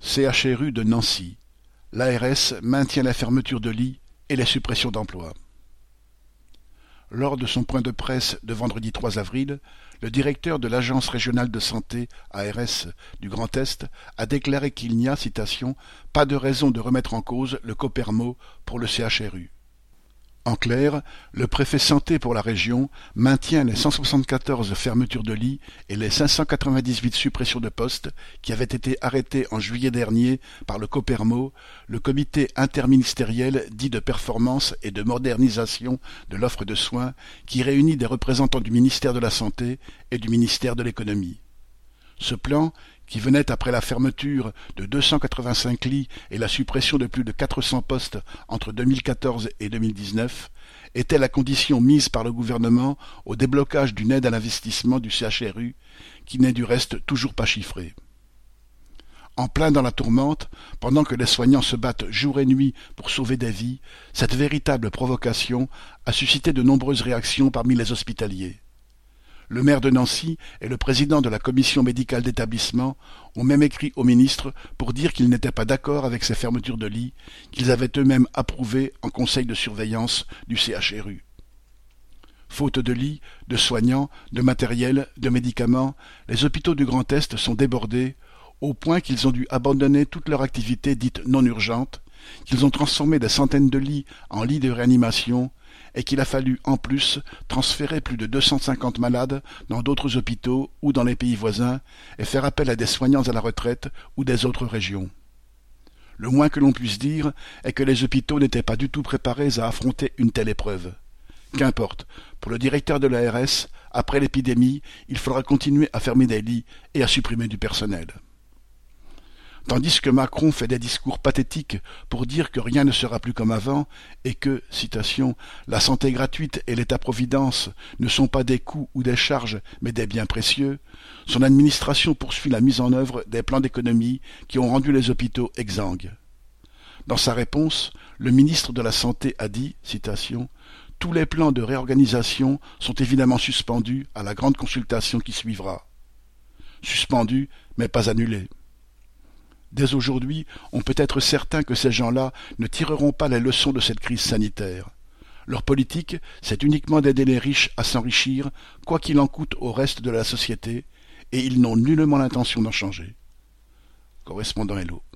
CHRU de Nancy. L'ARS maintient la fermeture de lits et les suppressions d'emplois. Lors de son point de presse de vendredi 3 avril, le directeur de l'Agence régionale de santé ARS du Grand Est a déclaré qu'il n'y a, citation, « pas de raison de remettre en cause le Copermo pour le CHRU ». En clair, le préfet santé pour la région maintient les 174 fermetures de lits et les 598 suppressions de postes qui avaient été arrêtées en juillet dernier par le Copermo, le comité interministériel dit de performance et de modernisation de l'offre de soins, qui réunit des représentants du ministère de la Santé et du ministère de l'Économie. Ce plan, qui venait après la fermeture de 285 lits et la suppression de plus de 400 postes entre 2014 et 2019, était la condition mise par le gouvernement au déblocage d'une aide à l'investissement du CHRU, qui n'est du reste toujours pas chiffrée. En plein dans la tourmente, pendant que les soignants se battent jour et nuit pour sauver des vies, cette véritable provocation a suscité de nombreuses réactions parmi les hospitaliers. Le maire de Nancy et le président de la commission médicale d'établissement ont même écrit au ministre pour dire qu'ils n'étaient pas d'accord avec ces fermetures de lits, qu'ils avaient eux-mêmes approuvées en conseil de surveillance du CHRU. Faute de lits, de soignants, de matériel, de médicaments, les hôpitaux du Grand Est sont débordés, au point qu'ils ont dû abandonner toute leur activité dite non urgente, qu'ils ont transformé des centaines de lits en lits de réanimation, et qu'il a fallu, en plus, transférer plus de 250 malades dans d'autres hôpitaux ou dans les pays voisins et faire appel à des soignants à la retraite ou des autres régions. Le moins que l'on puisse dire est que les hôpitaux n'étaient pas du tout préparés à affronter une telle épreuve. Qu'importe, pour le directeur de l'ARS, après l'épidémie, il faudra continuer à fermer des lits et à supprimer du personnel. Tandis que Macron fait des discours pathétiques pour dire que rien ne sera plus comme avant et que, citation, « la santé gratuite et l'État-providence ne sont pas des coûts ou des charges, mais des biens précieux », son administration poursuit la mise en œuvre des plans d'économie qui ont rendu les hôpitaux exsangues. Dans sa réponse, le ministre de la Santé a dit, citation, « tous les plans de réorganisation sont évidemment suspendus à la grande consultation qui suivra. » Suspendus, mais pas annulés. Dès aujourd'hui, on peut être certain que ces gens-là ne tireront pas les leçons de cette crise sanitaire. Leur politique, c'est uniquement d'aider les riches à s'enrichir, quoi qu'il en coûte au reste de la société, et ils n'ont nullement l'intention d'en changer. Correspondant Hello.